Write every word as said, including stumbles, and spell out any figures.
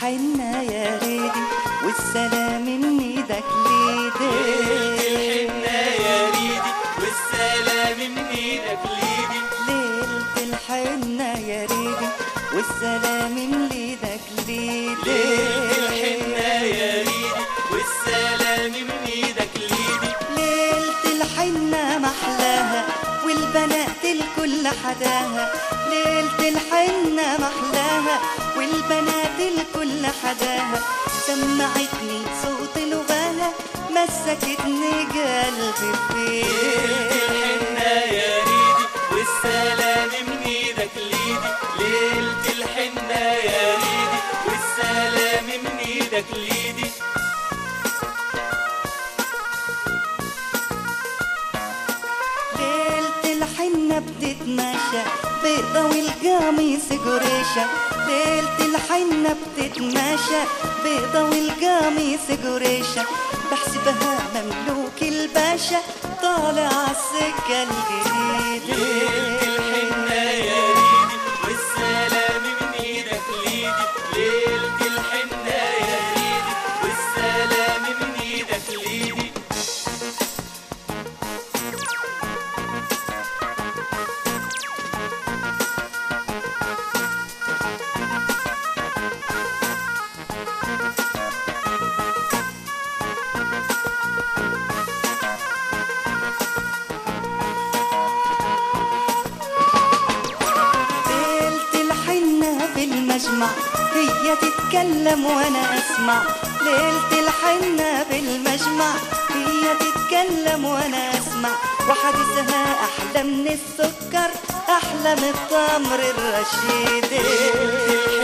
الحنة يا ريدي والسلام من ايدك ليدي. ليلة الحنة يا ريدي والسلام من ايدك ليدي. ليلة الحنة يا ريدي والسلام من ايدك ليدي. ليلة الحنة يا ريدي والسلام من ايدك ليدي. ليلة الحنة محلاها والبنات الكل حداها. ليلة الحنة محلاها والبنات الكل حداها. سمعتني صوت لغاها مسكتني قلبي فيها. ليلة الحنة يا ريدي والسلام من ايدك ليدي. ليلة الحنة يا ريدي والسلام من ايدك ليدي. ليلة الحنة بتتماشى بيضة والقميص قريشة. ليلة الحنة بتتماشى بيضة والقميص قريشة. بحسبها مملوك الباشا طالع عالسكة الجديدة. ليلة الحنة يا ريدي والسلام من ايدك ليدي. ليلة الحنة يا ريدي والسلام من ايدك ليدي. المجمع هي تتكلم وانا اسمع. ليلة الحنة بالمجمع هي تتكلم وانا اسمع. وحديثها احلى من السكر احلى من التمر الرشيد.